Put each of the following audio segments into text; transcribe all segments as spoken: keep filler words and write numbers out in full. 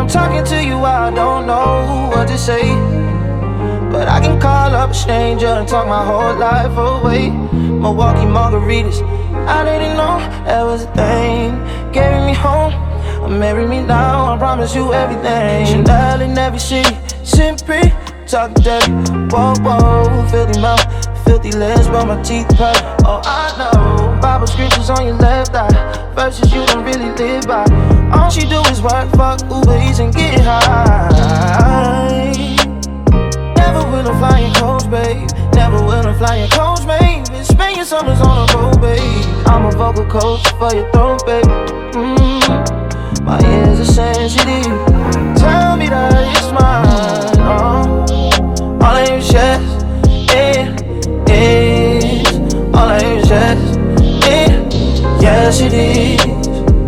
Talking to you, I don't know what to say, but I can call up a stranger and talk my whole life away. Milwaukee margaritas, I didn't know that was a thing. Carry me home, marry me now, I promise you everything. Chanel in every city, Simply, talk dirty, whoa, whoa. Filthy mouth, filthy lips, but my teeth purr. Oh, I know, Bible scriptures on your left eye, verses you don't really live by. All she do is work, fuck, Uber Eats and get high. Never will I fly in coach, babe. Never will I fly in coach, babe. Spend your summers on a road, babe. I'm a vocal coach for your throat, babe. Mm, my ears are sensitive. Tell me that it's mine. Oh, all I hear is yes, it is. All I hear is yes, it, yes it is.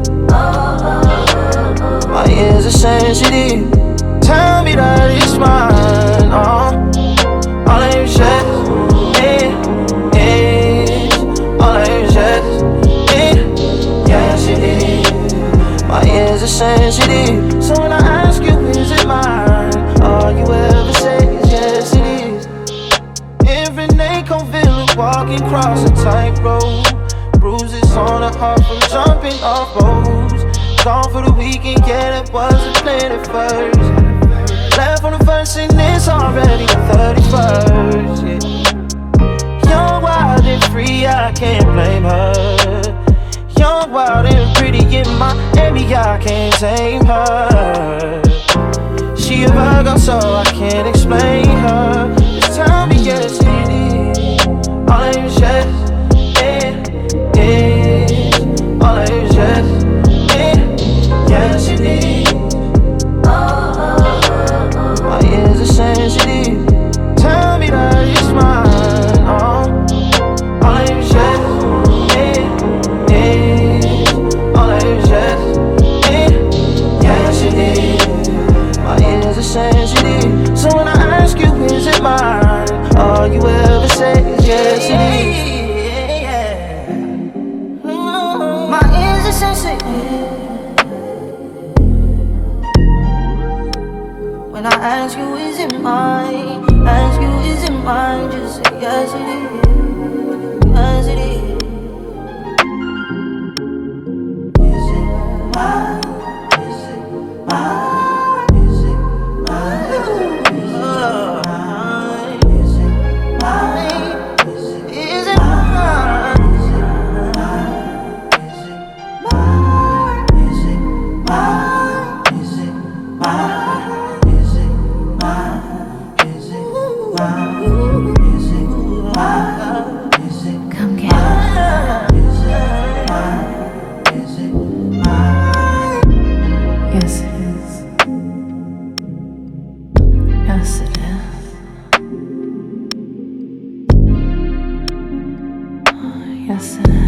My ears are sensitive. Tell me that it's mine. Oh, all I hear is yes, it is. All I hear is yes, it, yes it is. My ears are sensitive. So when I ask you, is it mine? All you ever say is yes it is. Every day come feeling walking across a tightrope. Bruises on the heart from jumping off roads. Gone for the weekend, yeah, that wasn't planned at first. Left on the first and it's already the thirty-first, yeah. Young, wild and free, I can't blame her. Young, wild and pretty in Miami, I can't tame her. She a Virgo, so I can't explain her. Just tell me yes it is. All I hear is yes, it is. All I hear is yes, yes it is. My ears are sensitive. Tell me that it's mine. Oh, all I hear is yes, it is. All I hear is yes, it, yes it is. My ears are sensitive. So when I ask you, is it mine? All you ever say is yes it is. My ears are sensitive. When I ask you, is it mine? Ask you, is it mine? Just say yes it is. Yes it is. Is it mine? Is it mine? Is it mine? Is it mine? Is it mine? Is it mine? Is it mine? Is it mine? Is it mine? Come get it. Yes it is. Yes it is. Yes it is.